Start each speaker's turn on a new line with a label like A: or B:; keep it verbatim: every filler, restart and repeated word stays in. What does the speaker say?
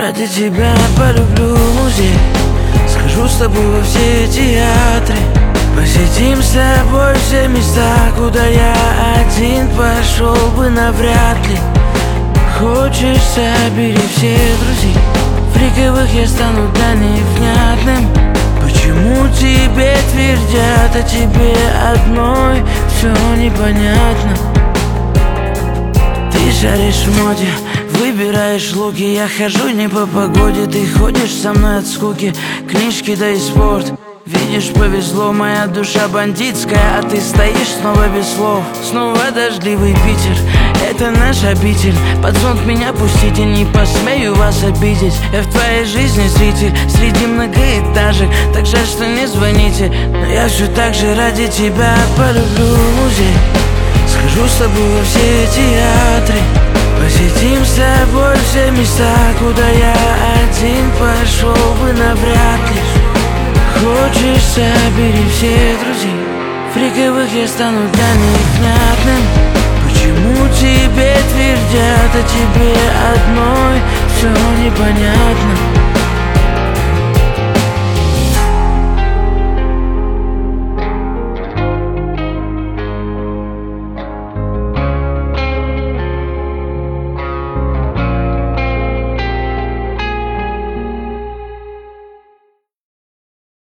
A: Ради тебя полюблю музей, схожу с тобой во все театры, посетим с тобой все места, куда я один пошел бы навряд ли. Хочешь, собери всех друзей, фриковых я стану для них внятным. Почему тебе твердят, а тебе одной все непонятно? Ты шаришь в моде, выбираешь луки, я хожу не по погоде. Ты ходишь со мной от скуки, книжки да и спорт. Видишь, повезло, моя душа бандитская, а ты стоишь снова без слов. Снова дождливый Питер, это наш обитель. Под зонт меня пустите, не посмею вас обидеть. Я в твоей жизни зритель, среди многоэтажек. Так жаль, что не звоните, но я все так же ради тебя полюблю музей. Схожу с тобой во все театры, посетим с тобой все места, куда я один пошел бы навряд ли. Хочешь, собери всех друзей, фриковых я стану для них внятным. Почему тебе твердят, а тебе одной все непонятно?